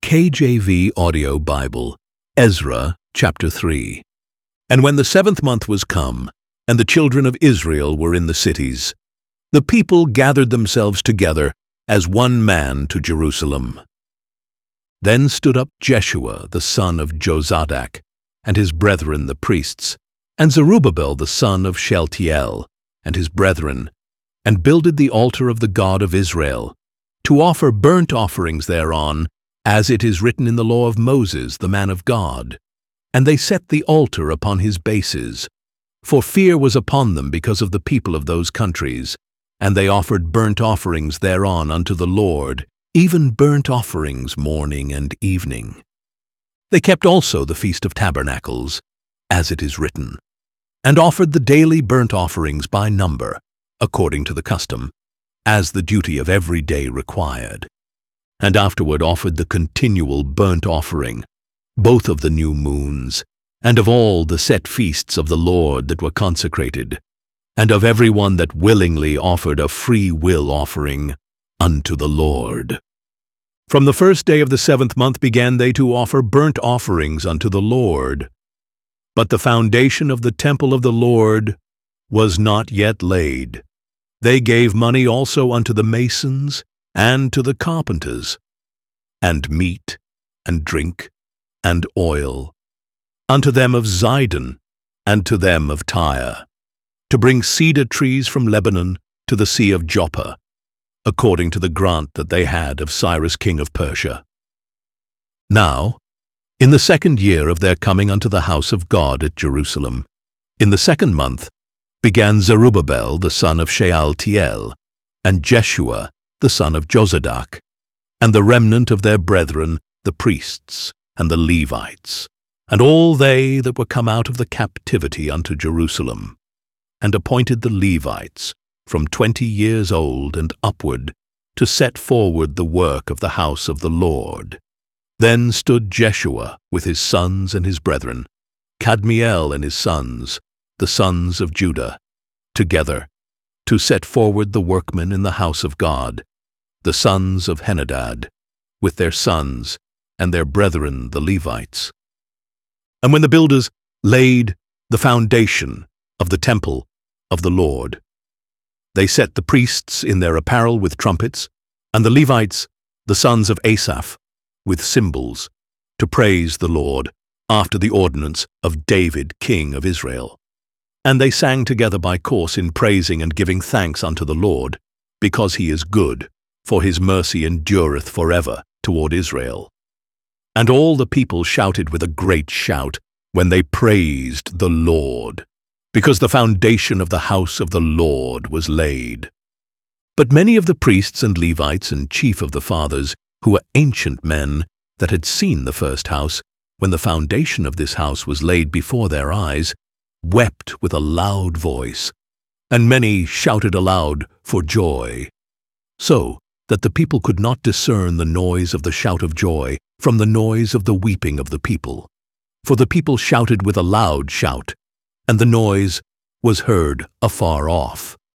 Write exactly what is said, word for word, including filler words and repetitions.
K J V Audio Bible, Ezra chapter three. And when the seventh month was come, and the children of Israel were in the cities, the people gathered themselves together as one man to Jerusalem. Then stood up Jeshua the son of Jozadak, and his brethren the priests, and Zerubbabel the son of Shealtiel, and his brethren, and builded the altar of the God of Israel, to offer burnt offerings thereon, as it is written in the law of Moses the man of God. And they set the altar upon his bases, for fear was upon them because of the people of those countries, and they offered burnt offerings thereon unto the Lord, even burnt offerings morning and evening. They kept also the Feast of Tabernacles, as it is written, and offered the daily burnt offerings by number, according to the custom, as the duty of every day required. And afterward offered the continual burnt offering, both of the new moons, and of all the set feasts of the Lord that were consecrated, and of every one that willingly offered a free will offering unto the Lord. From the first day of the seventh month began they to offer burnt offerings unto the Lord. But the foundation of the temple of the Lord was not yet laid. They gave money also unto the masons and to the carpenters, and meat, and drink, and oil, unto them of Zidon, and to them of Tyre, to bring cedar trees from Lebanon to the sea of Joppa, according to the grant that they had of Cyrus king of Persia. Now, in the second year of their coming unto the house of God at Jerusalem, in the second month, began Zerubbabel the son of Shealtiel, and Jeshua the son of Jozadak, and the remnant of their brethren, the priests, and the Levites, and all they that were come out of the captivity unto Jerusalem, and appointed the Levites from twenty years old and upward to set forward the work of the house of the Lord. Then stood Jeshua with his sons and his brethren, Kadmiel and his sons, the sons of Judah, together, to set forward the workmen in the house of God, the sons of Henadad, with their sons and their brethren the Levites. And when the builders laid the foundation of the temple of the Lord, they set the priests in their apparel with trumpets, and the Levites, the sons of Asaph, with cymbals, to praise the Lord, after the ordinance of David king of Israel. And they sang together by course in praising and giving thanks unto the Lord, because he is good, for his mercy endureth forever toward Israel. And all the people shouted with a great shout, when they praised the Lord, because the foundation of the house of the Lord was laid. But many of the priests and Levites and chief of the fathers, who were ancient men that had seen the first house, when the foundation of this house was laid before their eyes, wept with a loud voice, and many shouted aloud for joy, so that the people could not discern the noise of the shout of joy from the noise of the weeping of the people. For the people shouted with a loud shout, and the noise was heard afar off.